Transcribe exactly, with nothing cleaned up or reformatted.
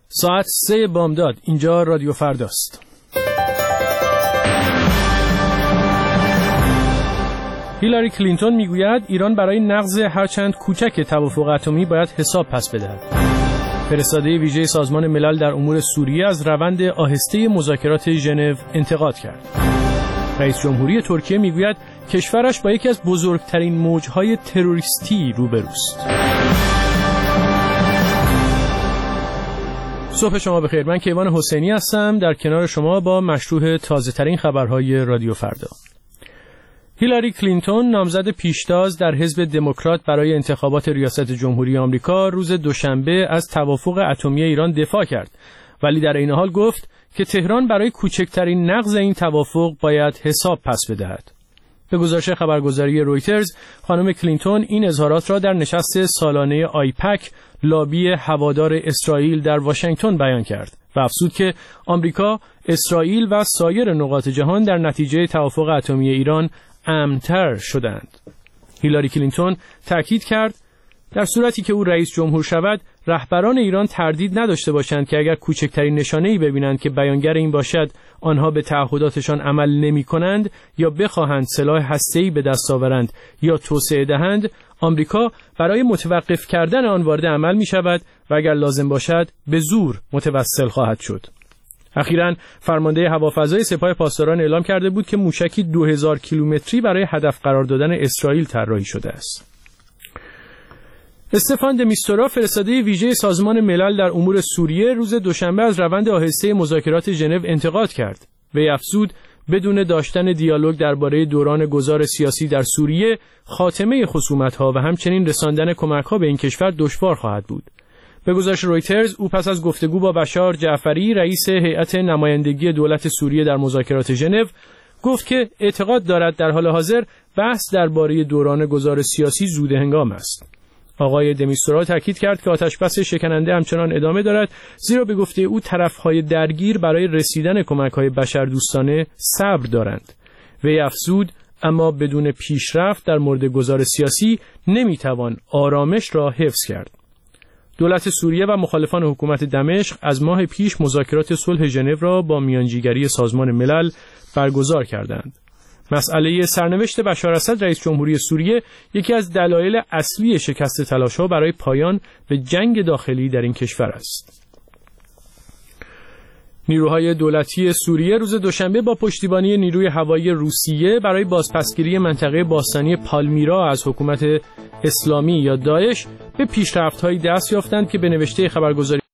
ساعت سه بامداد. اینجا رادیو فرداست. هیلاری کلینتون میگوید ایران برای نقض هرچند کوچک توافق اتمی باید حساب پس بدهد. فرستاده ویژه سازمان ملل در امور سوریه از روند آهسته مذاکرات ژنو انتقاد کرد. رئیس جمهوری ترکیه میگوید کشورش با یکی از بزرگترین موجهای تروریستی روبروست. صبح شما بخیر. من کیوان حسینی هستم در کنار شما با مشروح تازه ترین خبرهای رادیو فردا. هیلاری کلینتون نامزد پیشتاز در حزب دموکرات برای انتخابات ریاست جمهوری آمریکا روز دوشنبه از توافق اتمی ایران دفاع کرد، ولی در این حال گفت که تهران برای کوچکترین نقض این توافق باید حساب پس بدهد. به گزارش خبرگزاری رویترز، خانم کلینتون این اظهارات را در نشست سالانه آیپک لابی هوادار اسرائیل در واشنگتن بیان کرد و افزود که آمریکا، اسرائیل و سایر نقاط جهان در نتیجه توافق اتمی ایران امن‌تر شدند. هیلاری کلینتون تأکید کرد در صورتی که او رئیس جمهور شود، رهبران ایران تردید نداشته باشند که اگر کوچکترین نشانه‌ای ببینند که بیانگر این باشد آنها به تعهداتشان عمل نمی‌کنند یا بخواهند سلاح هسته‌ای به دست آورند یا توسعه دهند، آمریکا برای متوقف کردن آن وارد عمل می‌شود و اگر لازم باشد به زور متوسل خواهد شد. اخیراً فرمانده هوافضای سپاه پاسداران اعلام کرده بود که موشکی دو هزار کیلومتری برای هدف قرار دادن اسرائیل طراحی شده است. استفان د میستورا، فرستاده ویژه سازمان ملل در امور سوریه، روز دوشنبه از روند آهسته مذاکرات ژنو انتقاد کرد. وی افزود بدون داشتن دیالوگ درباره دوران گذار سیاسی در سوریه، خاتمه خصومت‌ها و همچنین رساندن کمک‌ها به این کشور دشوار خواهد بود. به گزارش رویترز، او پس از گفتگو با بشار جعفری، رئیس هیئت نمایندگی دولت سوریه در مذاکرات ژنو، گفت که اعتقاد دارد در حال حاضر بحث درباره دوران گذار سیاسی زود هنگام است. آقای دمیستورا تاکید کرد که آتشبس شکننده همچنان ادامه دارد، زیرا به گفته او طرف‌های درگیر برای رسیدن کمک‌های بشردوستانه صبر دارند. وی افزود اما بدون پیشرفت در مورد گذار سیاسی نمی‌توان آرامش را حفظ کرد. دولت سوریه و مخالفان حکومت دمشق از ماه پیش مذاکرات صلح ژنو را با میانجیگری سازمان ملل برگزار کردند. مسئله سرنوشت بشار اسد رئیس جمهوری سوریه یکی از دلایل اصلی شکست تلاش‌ها برای پایان به جنگ داخلی در این کشور است. نیروهای دولتی سوریه روز دوشنبه با پشتیبانی نیروی هوایی روسیه برای بازپسگیری منطقه باستانی پالمیرا از حکومت اسلامی یا داعش به پیشرفت‌هایی دست یافتند که به نوشته خبرگزاری